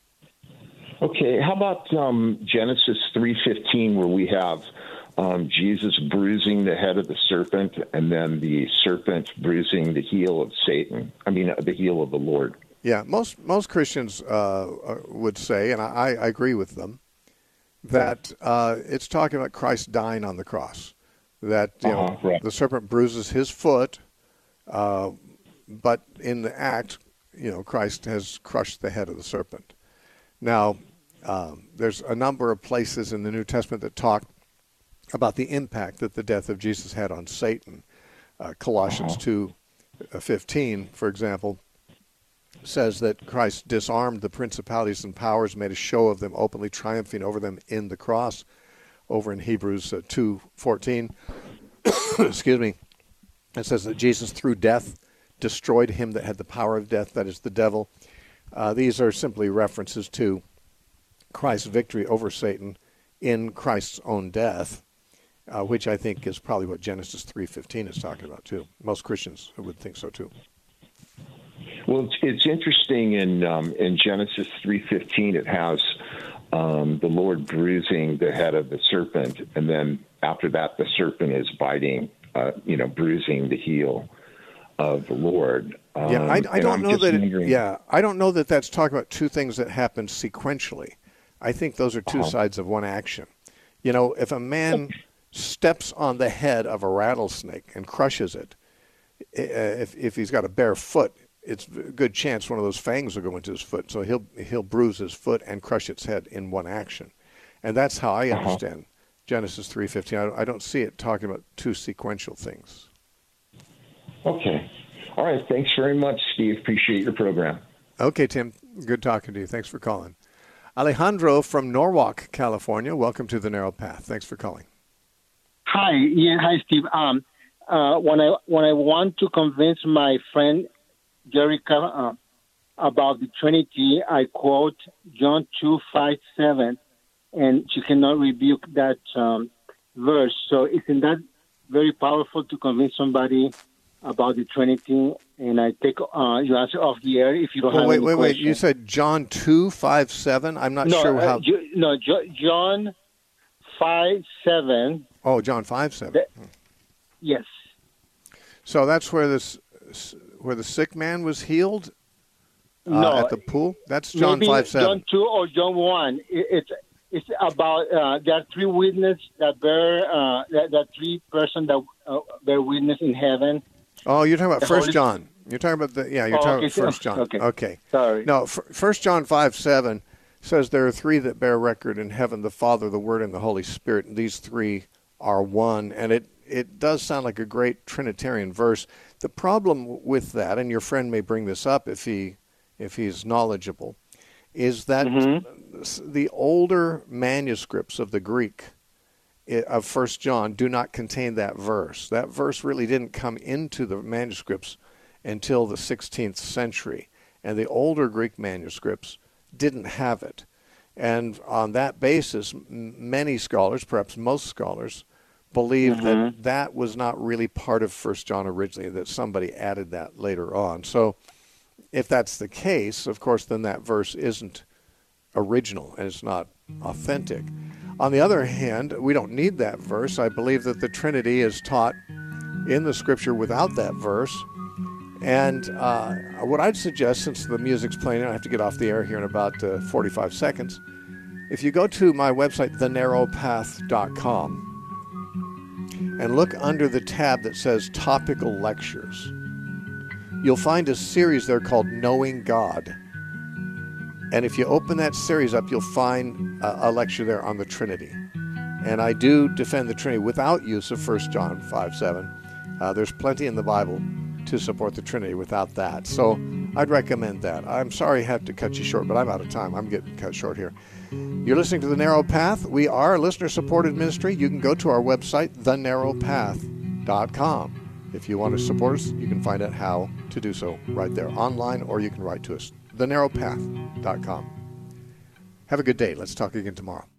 Okay, how about um, Genesis three fifteen, where we have um, Jesus bruising the head of the serpent and then the serpent bruising the heel of Satan, I mean, the heel of the Lord?
Yeah, most most Christians uh, would say, and I, I agree with them, that uh, it's talking about Christ dying on the cross. That you
Uh-huh,
know
right.
the serpent bruises his foot, uh, but in the act, you know, Christ has crushed the head of the serpent. Now, um, there's a number of places in the New Testament that talk about the impact that the death of Jesus had on Satan. Uh, Colossians
Uh-huh.
two fifteen, for example, says that Christ disarmed the principalities and powers, made a show of them, openly triumphing over them in the cross. Over in Hebrews uh, two fourteen, excuse me, it says that Jesus, through death, destroyed him that had the power of death, that is the devil. Uh, these are simply references to Christ's victory over Satan in Christ's own death, uh, which I think is probably what Genesis three fifteen is talking about too. Most Christians would think so too.
Well, it's, it's interesting in um, in Genesis three fifteen. It has um, the Lord bruising the head of the serpent, and then after that, the serpent is biting, uh, you know, bruising the heel of the Lord. Um,
Yeah, I, I don't
I'm
know
just
that. It,
wondering-
yeah, I don't know that that's talking about two things that happen sequentially. I think those are two
Uh-huh.
sides of one action. You know, if a man steps on the head of a rattlesnake and crushes it, i- if if he's got a bare foot, it's a good chance one of those fangs will go into his foot. So he'll he'll bruise his foot and crush its head in one action, and that's how I
Uh-huh.
understand Genesis three fifteen. I, I don't see it talking about two sequential things.
Okay. All right. Thanks very much, Steve. Appreciate your program.
Okay, Tim. Good talking to you. Thanks for calling. Alejandro from Norwalk, California. Welcome to the Narrow Path. Thanks for calling.
Hi, yeah, hi, Steve. Um, uh, when I when I want to convince my friend Jerica uh, about the Trinity, I quote John two five seven, and she cannot rebuke that um, verse. So isn't that very powerful to convince somebody about the Trinity? And I take uh, your answer off the air if you don't
Well,
have
wait,
any
wait, wait.
questions.
You said John two five seven. I'm not
no,
sure
uh,
how.
Jo- no, jo- John five seven.
Oh, John five seven.
That- Yes.
So that's where this where the sick man was healed uh,
No,
at the pool. That's John
Maybe
five seven.
John two or John one. It, it's it's about uh, there are three witnesses that bear uh, that, that three person that uh, bear witness in heaven.
Oh, you're talking about
The
First
Holy-
John. You're talking about the yeah. You're
Oh,
talking
okay,
about First John.
okay.
Okay.
Sorry.
No, First John five seven says there are three that bear record in heaven: the Father, the Word, and the Holy Spirit. And these three are one. And it it does sound like a great Trinitarian verse. The problem with that, and your friend may bring this up if he if he's knowledgeable, is that
Mm-hmm.
the older manuscripts of the Greek of First John do not contain that verse. That verse really didn't come into the manuscripts until the sixteenth century, and the older Greek manuscripts didn't have it. And on that basis, m- many scholars, perhaps most scholars, believe
Mm-hmm.
that that was not really part of First John originally, that somebody added that later on. So if that's the case, of course, then that verse isn't original and it's not authentic. On the other hand, we don't need that verse. I believe that the Trinity is taught in the Scripture without that verse. And uh, what I'd suggest, since the music's playing, and I have to get off the air here in about uh, forty-five seconds, if you go to my website, the narrow path dot com, and look under the tab that says Topical Lectures, you'll find a series there called Knowing God. And if you open that series up, you'll find a, a lecture there on the Trinity. And I do defend the Trinity without use of First John five seven. Uh, there's plenty in the Bible to support the Trinity without that. So I'd recommend that. I'm sorry I have to cut you short, but I'm out of time. I'm getting cut short here. You're listening to The Narrow Path. We are a listener-supported ministry. You can go to our website, the narrow path dot com. If you want to support us, you can find out how to do so right there online, or you can write to us, the narrow path dot com. Have a good day. Let's talk again tomorrow.